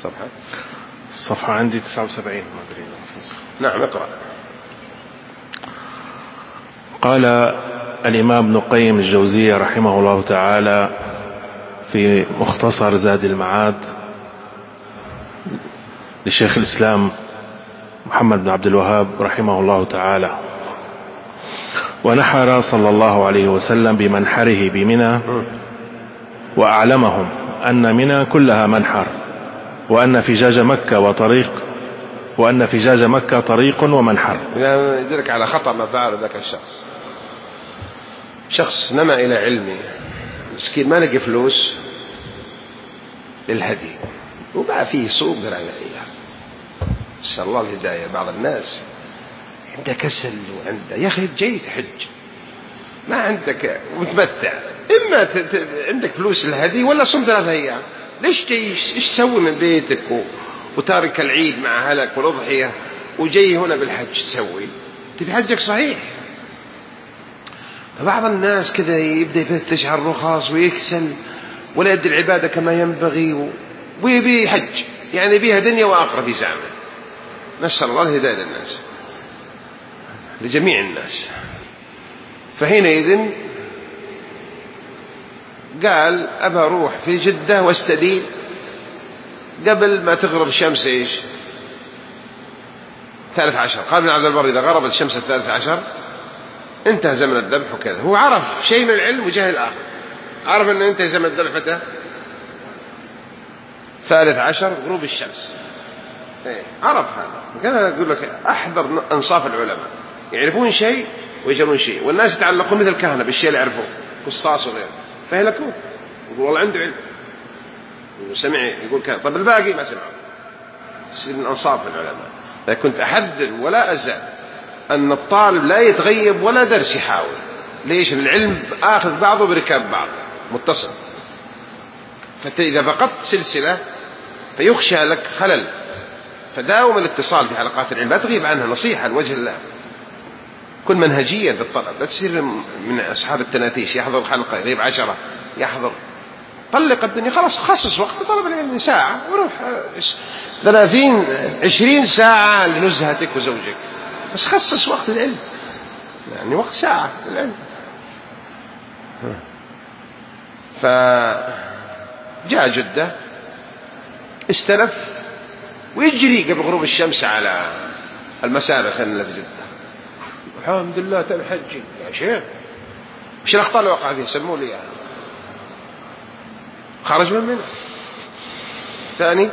صفحة؟ الصفحة عندي 79 ما أدري. نعم اقرأ. قال الإمام ابن القيم الجوزية رحمه الله تعالى في مختصر زاد المعاد لشيخ الإسلام محمد بن عبد الوهاب رحمه الله تعالى: ونحر صلى الله عليه وسلم بمنحره بمنى، وأعلمهم أن منى كلها منحر، وأن فجاج مكة طريق ومنحر. إذا يدرك على خطأ ما فعل ذاك شخص نما إلى علمه مسكين، ما لقي فلوس للهدي، وبقى فيه سوق رأيها. نسأل الله الهداية. بعض الناس عنده كسل وعنده يا أخي جاي تحج ما عندك ومتمتع، إما عندك فلوس الهدي ولا صم 3 أيام. ليش جاي إيش تسوي من بيتك وتارك العيد مع أهلك والأضحية وجاي هنا بالحج تسوي؟ تبي حجك صحيح. بعض الناس كذا يبدأ يفتش على الرخص ويكسل ولا يدي العبادة كما ينبغي ويبي حج، يعني بيها دنيا وآخرة في زعمه. نسأل الله الهداية للناس، لجميع الناس. فحينئذ قال أبى أروح في جدة واستدين قبل ما تغرب الشمس 13. قال ابن عبد البر إذا غربت الشمس 13 انتهى زمن الذبح وكذا. هو عرف شيء من العلم وجهل الآخر، عرف أنه انتهى زمن الذبح متى؟ 13 غروب الشمس. عرف هذا. كذا يقول لك أحذر أنصاف العلماء، يعرفون شيء ويجرون شيء، والناس يتعلقون مثل الكهنة بالشيء اللي يعرفوه، قصاص وغيره، فيهلكون. يقول والله عنده علم وسمع يقول كذا، طب الباقي ما سمعه. تصير من أنصاف العلماء. لكن كنت أحذر ولا أزال أن الطالب لا يتغيب ولا درس يحاول. ليش؟ العلم آخذ بعضه بركاب بعض متصل، فإذا فقدت سلسلة فيخشى لك خلل. فداوم الاتصال في حلقات العلم، لا تغيب عنها، نصيحة لوجه الله. كن منهجيا في الطلب، لا تصير من أصحاب التناتيش يحضر حلقة يغيب 10 يحضر. طلق الدنيا خلاص، خصص وقت لطلب العلم ساعة وروح 20 ساعة لنزهتك وزوجك، بس خصص وقت العلم، يعني وقت ساعة العلم. فجاء جدة استلف ويجري قبل غروب الشمس على المسابخ اللي في جدة. الحمد لله تم حجي يا شيخ. وش الأخطاء اللي وقع فيها؟ سموا لي يعني. خرج من منه. ثاني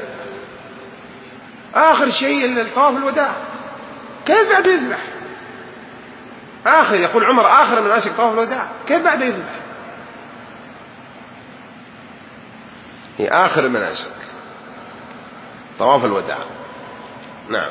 آخر شيء الطواف الوداع، كيف بعد يذبح؟ آخر يقول عمر آخر مناسك طواف الوداع، كيف بعد يذبح؟ هي آخر مناسك طواف الوداع. نعم.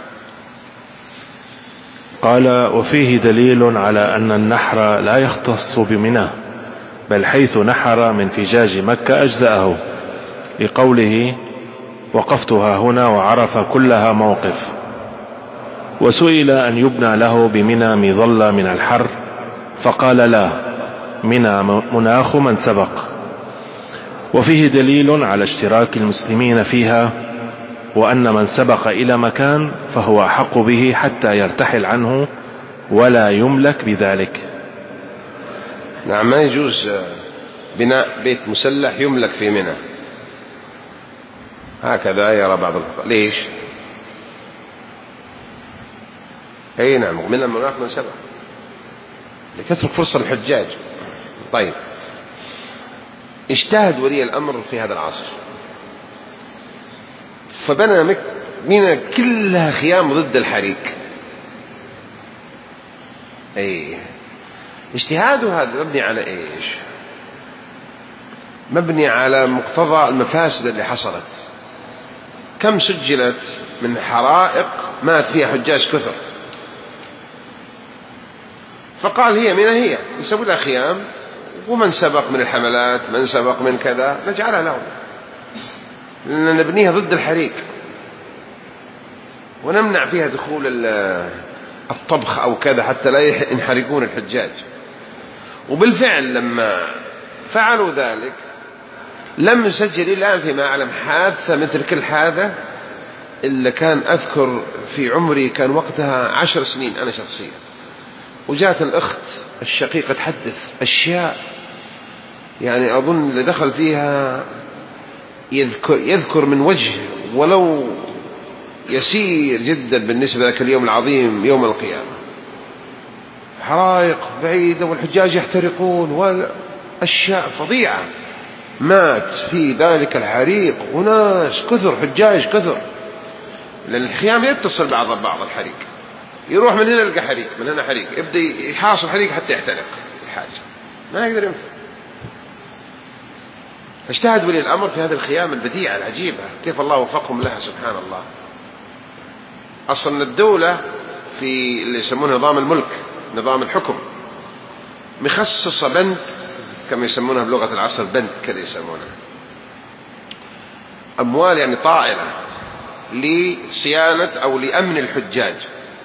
قال: وفيه دليل على أن النحر لا يختص بمنى، بل حيث نحر من فجاج مكة أجزأه، لقوله: وقفتها هنا وعرف كلها موقف. وسئل أن يبنى له بمنى مظلة من الحر، فقال: لا، منى مناخ من سبق. وفيه دليل على اشتراك المسلمين فيها، وأن من سبق إلى مكان فهو أحق به حتى يرتحل عنه ولا يملك بذلك. نعم، ما يجوز بناء بيت مسلح يملك في منى، هكذا يرى بعض الفقهاء. ليش؟ أي نعم، من المناخ من سبق لتترك فرصة للحجاج. طيب، اجتهد ولي الأمر في هذا العصر فبنى منى كلها خيام ضد الحريق. أي اجتهاده هذا مبني على إيش؟ مبني على مقتضى المفاسد اللي حصلت. كم سجلت من حرائق مات فيها حجاج كثر، فقال هي منى هي يسوي لها خيام، ومن سبق من الحملات من سبق من كذا نجعلها لهم، لأن نبنيها ضد الحريق ونمنع فيها دخول الطبخ أو كذا حتى لا ينحرقون الحجاج. وبالفعل لما فعلوا ذلك لم يسجل الآن فيما أعلم حادثة مثل كل هذا إلا كان أذكر في عمري كان وقتها 10 سنين أنا شخصيا، وجاءت الأخت الشقيقة تحدث أشياء يعني أظن اللي دخل فيها يذكر من وجه ولو يسير جدا بالنسبة لك اليوم العظيم يوم القيامة، حرائق بعيدة والحجاج يحترقون وأشياء فظيعة. مات في ذلك الحريق وناس كثر، حجاج كثر، لأن الخيام يتصل بعض الحريق، يروح من هنا يلقى حريق، من هنا حريق، يبدأ يحاصر حريق حتى يحترق الحاج، ما يقدر ينفذ. فاجتهد ولي الأمر في هذه الخيام البديعة العجيبة، كيف الله وفقهم لها سبحان الله. أصلا الدولة في اللي يسمونه نظام الملك، نظام الحكم، مخصصة بند كما يسمونها بلغة العصر، بند كذا يسمونها، أموال يعني طائلة لصيانة أو لأمن الحجاج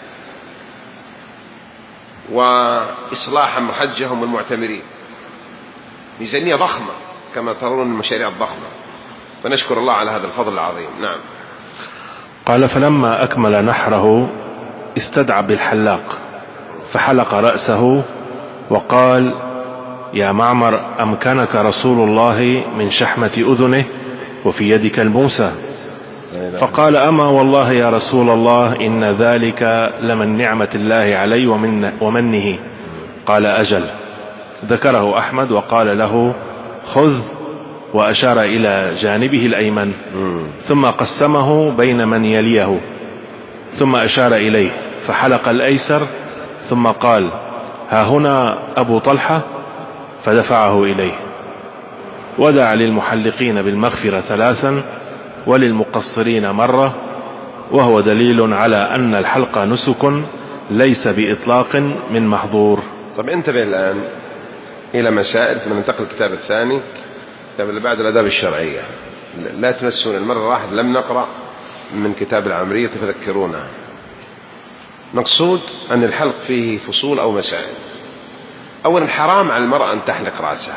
وإصلاح محجهم والمعتمرين، ميزانية ضخمة كما ترون المشاريع الضخمة، فنشكر الله على هذا الفضل العظيم. نعم. قال: فلما أكمل نحره استدعى بالحلاق فحلق رأسه وقال: يا معمر، أمكنك رسول الله من شحمة أذنه وفي يدك الموسى؟ فقال: أما والله يا رسول الله إن ذلك لمن نعمة الله علي ومنه. قال: أجل. ذكره أحمد وقال له: خذ، وأشار إلى جانبه الأيمن، ثم قسمه بين من يليه، ثم أشار إليه فحلق الأيسر، ثم قال: ها هنا أبو طلحة، فدفعه إليه. ودعا للمحلقين بالمغفرة 3 وللمقصرين مرة، وهو دليل على أن الحلق نسك ليس بإطلاق من محظور. طب انتبه الآن إلى مسائل، ثم ننتقل الكتاب الثاني، الكتاب اللي بعد الآداب الشرعية. لا تنسون المرة واحد لم نقرأ من كتاب العمرية تذكرونا. مقصود أن الحلق فيه فصول أو مسائل. أولا، حرام على المرأة أن تحلق رأسها،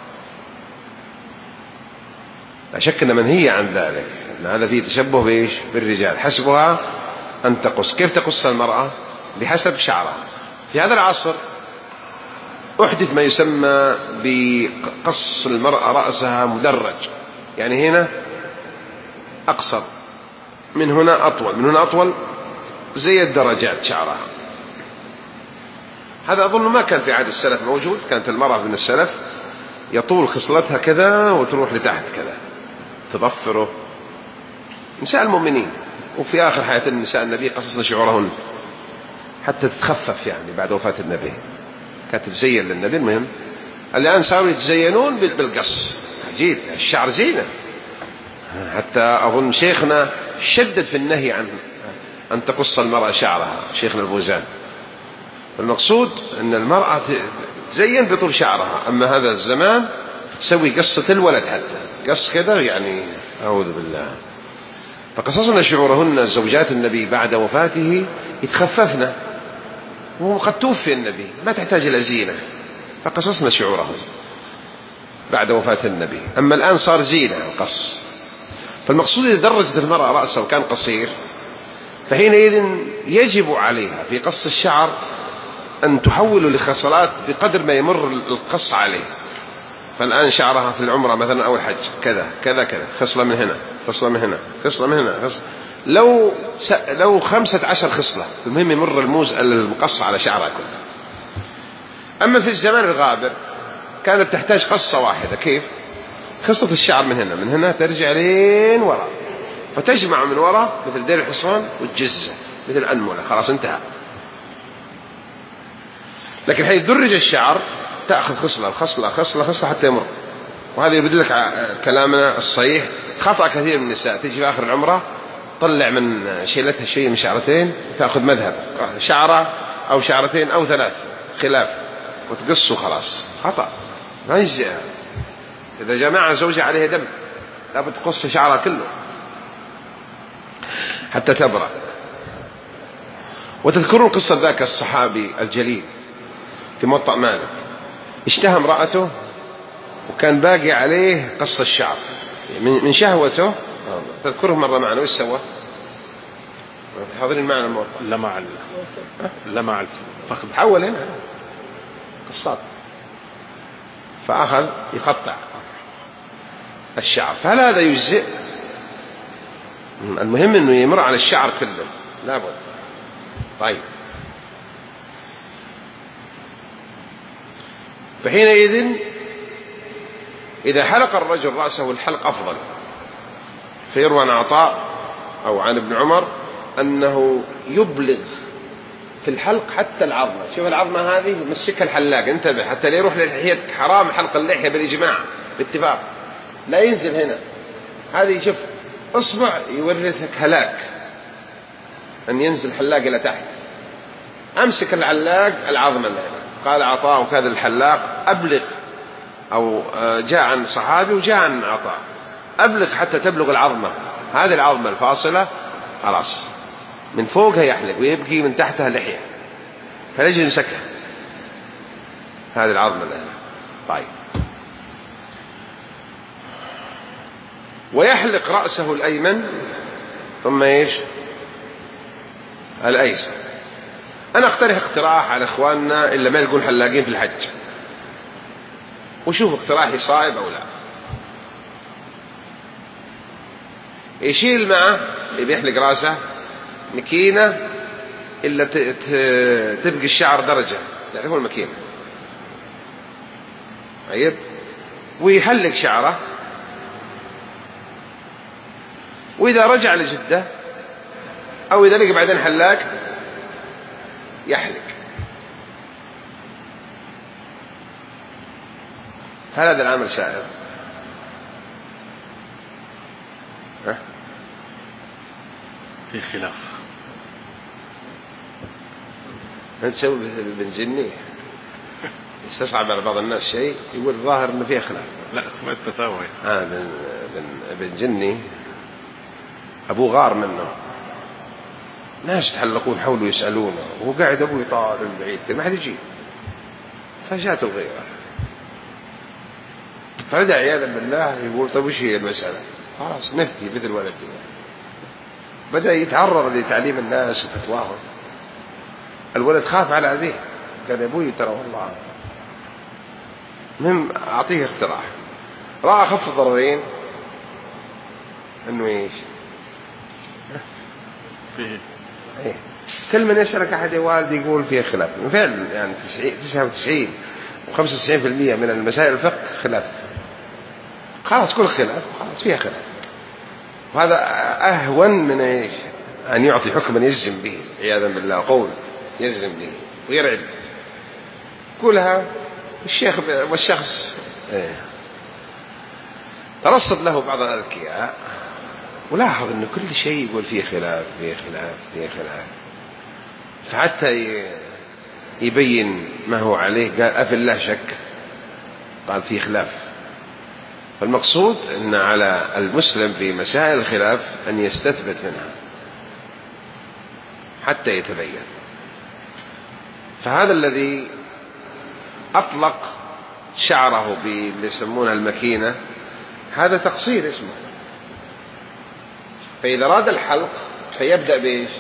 لا شك أن منهية عن ذلك، أن هذا فيه تشبه بإيش؟ بالرجال. حسبها أن تقص. كيف تقص المرأة؟ بحسب شعرها. في هذا العصر أحدث ما يسمى بقص المرأة رأسها مدرج، يعني هنا أقصر، من هنا أطول، من هنا أطول، زي الدرجات شعرها. هذا أظن ما كان في عهد السلف موجود. كانت المرأة من السلف يطول خصلتها كذا وتروح لتحت كذا، تضفره. نساء المؤمنين، وفي آخر حياة النساء النبي قصصنا شعورهن حتى تتخفف، يعني بعد وفاة النبي كانت تتزين للنبي. المهم الآن صاروا يتزينون بالقص. عجيب، الشعر زينة. حتى أظن شيخنا شدد في النهي عن أن تقص المرأة شعرها، شيخنا البوزان. المقصود أن المرأة تزين بطول شعرها. أما هذا الزمان تسوي قصة الولد، حتى قص كذا، يعني أعوذ بالله. فقصصنا شعورهن زوجات النبي بعد وفاته يتخففن، وقد توفي النبي ما تحتاج إلى زينة، فقصصنا شعورهن بعد وفاة النبي. أما الآن صار زينة القص. فالمقصود إذا درجت المرأة رأسها وكان قصير، فحينئذ يجب عليها في قص الشعر أن تحول لخصلات بقدر ما يمر القص عليه. فالآن شعرها في العمرة مثلا أو الحج كذا كذا كذا، خصلة من هنا، خصلة من هنا، خصلة من هنا، خصلة. لو 15 خصلة، المهم يمر المقص على شعرها كله. أما في الزمان الغابر كانت تحتاج قصة واحدة. كيف؟ خصلة الشعر من هنا، من هنا ترجع لين وراء، فتجمع من وراء مثل دير الحصان وتجزه مثل أنملة، خلاص انتهى. لكن حين يدرج الشعر تأخذ خصلة خصلة خصلة خصلة حتى يمر. وهذا يبدو لك كلامنا الصحيح. خطأ كثير من النساء تيجي في آخر العمرة طلع من شيلتها شيء من شعرتين، تأخذ مذهب شعرة أو شعرتين أو 3 خلاف وتقصه خلاص. خطأ، ما يجزئ. إذا جماعة زوجة عليها دم لابد تقص شعرها كله حتى تبرأ. وتذكرون قصة ذاك الصحابي الجليل في موطأ مالك، اشتهى امرأته وكان باقي عليه قص الشعر من شهوته. تذكره مرة معنا، وش سوى؟ حاضرين معنا الموضوع. لمع الفخذ. حول هنا قصات، فأخذ يقطع الشعر، فهل هذا يجزئ؟ المهم أنه يمر على الشعر كله لابد. طيب، فحينئذ إذا حلق الرجل رأسه الحلق أفضل. فيروى عن عطاء أو عن ابن عمر أنه يبلغ في الحلق حتى العظمة. شوف العظمة هذه مسكها الحلاق، انتبه حتى لا يروح للحيتك، حرام حلق اللحية بالإجماع باتفاق، لا ينزل هنا. هذه شوف أصبع يورثك هلاك أن ينزل حلاق إلى تحت. أمسك العلاق العظمة اللي هنا. قال عطاء وكذا الحلاق أبلغ، أو جاء عن صحابي وجاء عن عطاء، أبلغ حتى تبلغ العظمة، هذه العظمة الفاصلة خلاص من فوقها يحلق ويبقي من تحتها لحية، فليجي يمسكها هذه العظمة اللي هنا. طيب، ويحلق رأسه الأيمن ثم إيش الأيسر. أنا أقترح اقتراح على إخواننا إلا ما يلقون حلاقين في الحج، وشوف اقتراحي صائب أو لا. يشيل معه اللي بيحلق رأسه مكينة إلا تبقي الشعر درجة، تعرفون المكينة؟ طيب، ويحلق شعره، وإذا رجع لجدة أو إذا لقى بعدين حلاق يحلق. هل هذا العمل سائر؟ في خلاف. أنت تسوي مثل ابن جني يستصعب على بعض الناس شيء، يقول الظاهر إنه فيه خلاف. لا، سمعت فتاوى. ابن جني أبوه غار منه، ناس يتحلقون حوله يسألونه، وهو قاعد أبوه يطالع من بعيد ما حد يجي، فجاءته الغيرة، فرجع عياذا بالله يقول طيب وش هي المسألة؟ خلاص نفتي مثل ولد. بدأ يتعرض لتعليم الناس وفتواهم. الولد خاف على أبيه، قال يا أبوي ترى والله. المهم أعطيه اقتراح، رأى خف ضررين أنه إيش فيه إيه؟ كل من يسألك أحد يا والدي يقول فيه خلاف فعلا، يعني 99 و95% من المسائل الفقه خلاف. خلاص كل خلاف خلاص فيها خلاف، وهذا أهون من إيش أن يعطي حكما يجزم به عياذا بالله، قول يجزم به ويرعب. كلها الشيخ والشخص ترصد له بعض الأذكياء ولاحظ أن كل شيء يقول فيه خلاف فيه خلاف فيه خلاف، فحتى يبين ما هو عليه قال أفي الله شك، قال فيه خلاف. فالمقصود أن على المسلم في مسائل الخلاف أن يستثبت منها حتى يتبين. فهذا الذي أطلق شعره باللي يسمونها المكينة هذا تقصير اسمه. فإذا أراد الحلق فيبدأ بإيش؟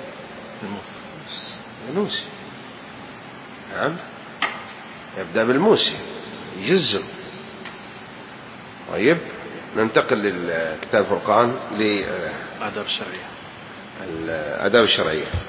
الموسي. نعم، يبدأ بالموسي يجزم. طيب، ننتقل للكتاب الفرقان للآداب الشرعية.